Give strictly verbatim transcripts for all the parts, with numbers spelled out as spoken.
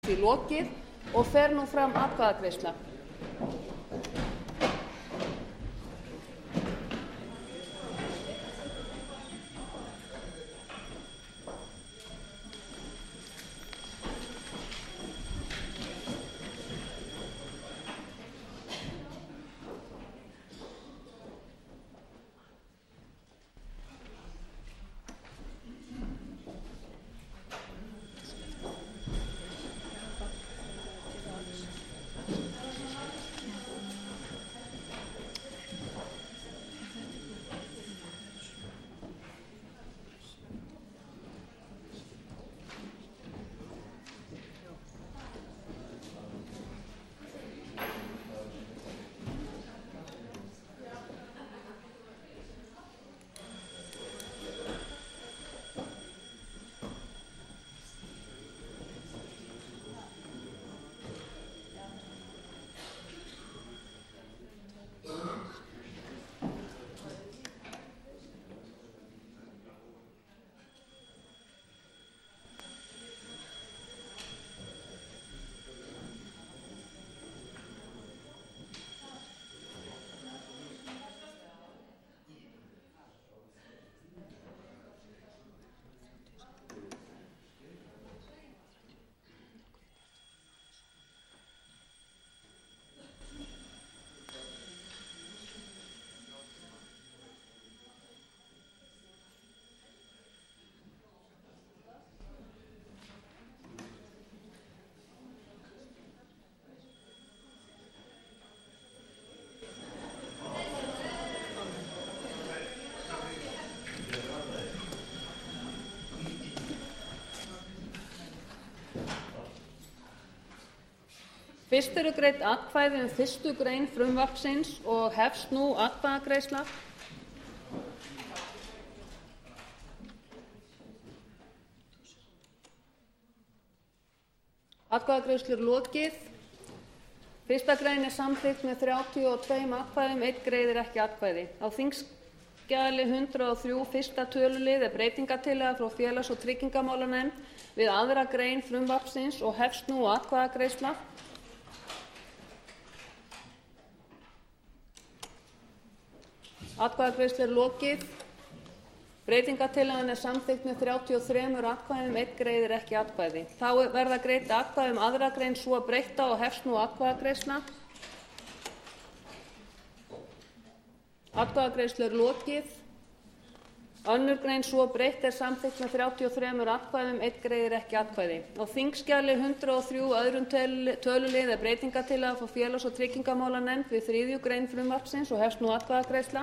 því lokið og fer nú fram atkvæðagreiðsla. Fyrst eru greidd atkvæði um fyrstu grein frumvarpsins og hefst nú atkvæðagreiðsla. Atkvæðagreiðslu er lokið. Fyrsta grein er samþykkt með þrjátíu og tveim atkvæðum, einn greiðir ekki atkvæði. Á þingskjali hundrað og þrjú, fyrsta tölulið, er breytingartillaga frá félags- og tryggingamálanefnd við aðra grein frumvarpsins og hefst nú atkvæðagreiðsla. Atkvæðagreiðslu er lokið. Breytingartillagan er samþykkt með þrjátíu og þremur atkvæðum, einn greiðir ekki atkvæði. Þá verða greidd atkvæði um aðra grein svo breytta og hefst nú atkvæðagreiðsla. Atkvæðagreiðslu er lokið. Önnur grein svo breytt er samþykkt með þrjátíu og þremur atkvæðum, einn greiðir ekki atkvæði. Á þingskjali hundrað og þrjú, öðrum tölulið, er breytingartillaga frá félags- og tryggingamálanefnd við þriðju grein frumvarpsins og hefst nú atkvæðagreiðsla.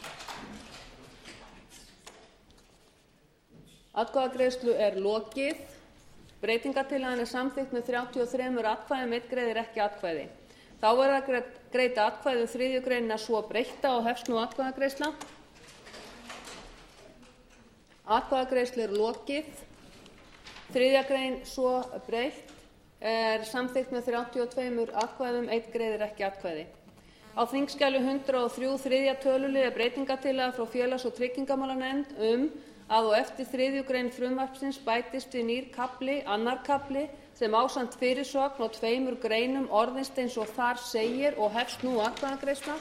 Atkvæðagreiðslu er lokið. Breytingartillagan er samþykkt með þrjátíu og þremur atkvæðum, einn greiðir ekki atkvæði. Þá verða greidd atkvæði um þriðju greinina svo breytta og hefst nú atkvæðagreiðsla. Atkvæðagreiðslu er lokið. Þriðja grein svo breytt er samþykkt með þrjátíu og tveimur atkvæðum, einn greiðir ekki atkvæði. Á þingskjali hundrað og þrjú, þriðja tölulið, er breytingartillaga frá félags- og tryggingamálanefnd um að á eftir þriðju grein frumvarpsins bætist við nýr kafli, annar kafli, sem ásamt fyrirsögn og tveimur greinum orðist eins og þar segir og hefst nú atkvæðagreiðsla.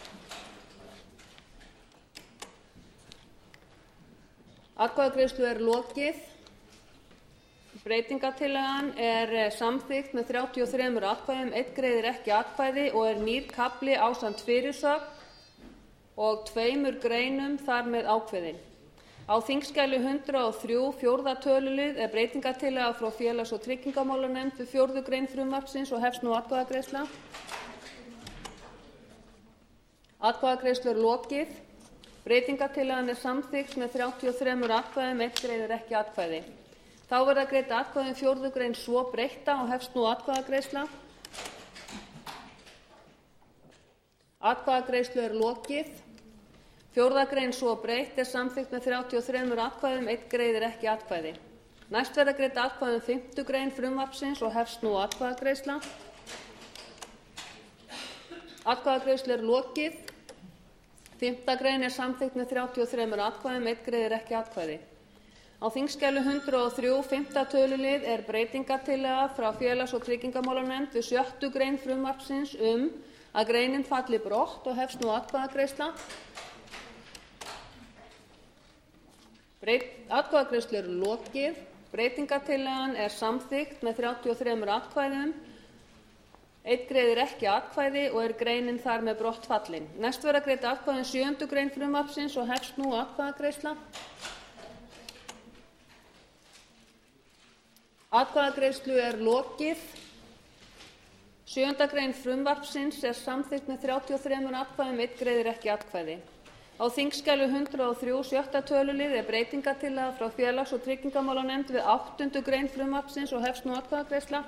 Atkvæðagreiðslu er lokið. Breytingartillagan er samþykkt með þrjátíu og þremur atkvæðum, einn greiðir ekki atkvæði og er nýr kafli ásamt fyrirsögn og tveimur greinum þar með ákveðinn. Á þingskjali hundrað og þrjú, fjórða tölulið, er breytingartillaga frá félags- og tryggingamálanefnd við fjórðu grein frumvarpsins og hefst nú atkvæðagreiðsla. Atkvæðagreiðslu er lokið. Breytingartillagan er samþykkt með þrjátíu og þremur atkvæðum, einn greiðir ekki atkvæði. Þá verða greidd atkvæði um fjórðu grein svo breytta og hefst nú atkvæðagreiðsla. Atkvæðagreiðslu er lokið. Fjórða grein svo breytt er samþykkt með þrjátíu og þremur atkvæðum, einn greiðir ekki atkvæði. Næst verða greidd atkvæði um fimmtu grein frumvarpsins og hefst nú atkvæðagreiðsla. Atkvæðagreiðslu er lokið. Fimmta grein er samþykkt með þrjátíu og þremur atkvæðum, einn greiðir ekki atkvæði. Á þingskjali hundrað og þrjú, fimmta tölulið, er breytingartillaga frá félags- og tryggingamálanefnd við sjöttu grein frumvarpsins um að greinin falli brott og hefst nú atkvæðagreiðsla. Atkvæðagreiðslu er lokið. Breytingartillagan er samþykkt með þrjátíu og þremur atkvæðum. Einn greiðir ekki atkvæði og er greinin þar með brott fallin. Næst verða greidd atkvæði um sjöundu grein frumvarpsins og hefst nú atkvæðagreiðsla. Atkvæðagreiðslu er lokið. Sjöunda grein frumvarpsins er samþykkt með þrjátíu og þremur atkvæðum, einn greiðir ekki atkvæði. Á þingskjali hundrað og þrjú, sjötta tölulið, er breytingartillaga frá félags- og tryggingamálanefnd við áttundu grein frumvarpsins og hefst nú atkvæðagreiðsla.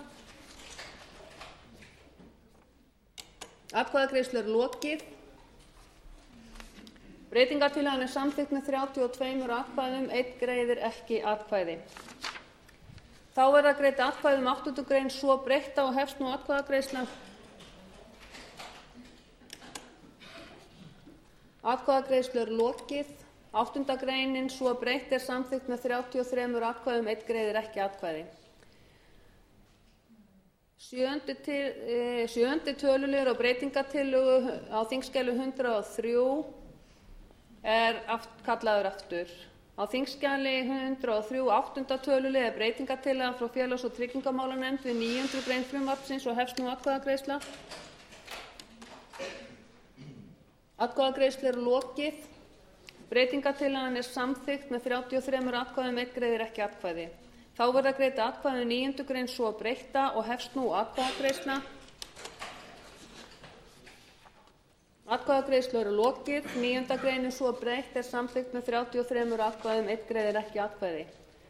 Atkvæðagreiðslu er lokið. Breytingartillagan er samþykkt með þrjátíu og tveimur atkvæðum, einn greiðir ekki atkvæði. Þá verða greidd atkvæði um áttundu grein svo breytta og hefst nú atkvæðagreiðsla. Atkvæðagreiðslu er lokið. Áttunda greinin svo breytt er samþykkt með þrjátíu og þremur atkvæðum, einn greiðir ekki atkvæði. Sjöundi, til, e, sjöundi töluliður og breytingartillögu á þingskjali hundrað og þrjú er aft, kallaður aftur. Á þingskjali hundrað og þrjú, áttunda tölulið, er breytingartillaga frá félags- og tryggingamálanefnd við níundu grein frumvarpsins og hefst nú atkvæðagreiðsla. Atkvæðagreiðslu er lokið. Breytingartillagan er samþykkt með þrjátíu og þremur atkvæðum, einn greiðir ekki atkvæði. Þá verða greidd atkvæði um níundu grein svo breytta og hefst nú atkvæðagreiðsla. Atkvæðagreiðslu er lokið. Níunda greinin svo breytt er samþykkt með þrjátíu og þremur atkvæðum, einn greiðir ekki atkvæði.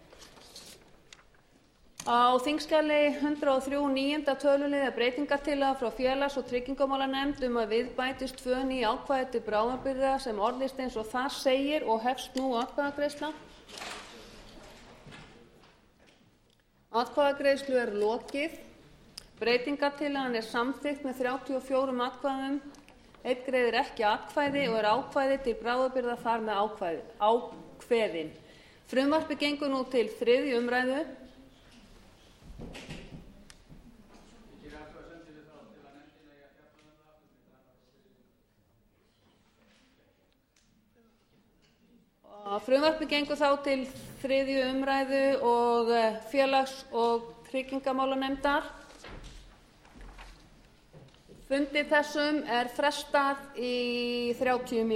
Á þingskjali hundrað og þrjú, níunda tölulið, er breytingartillaga frá félags- og tryggingamálanefnd um að við bætist tvö ný ákvæði til bráðabirgða sem orðist eins og þar segir og hefst nú atkvæðagreiðsla. Atkvæðagreiðslu er lokið. Breytingartillagan er samþykkt með þrjátíu og fjórum atkvæðum, einn greiðir ekki atkvæði og er ákvæði til bráðabirgða þar með ákvæði, ákveðin. Frumvarpið gengur nú til þriðju umræðu. Frumvarpið gengur þá til þriðju umræðu og félags- og tryggingamálanefndar. Fundi þessum er frestað í þrjátíu mínútur.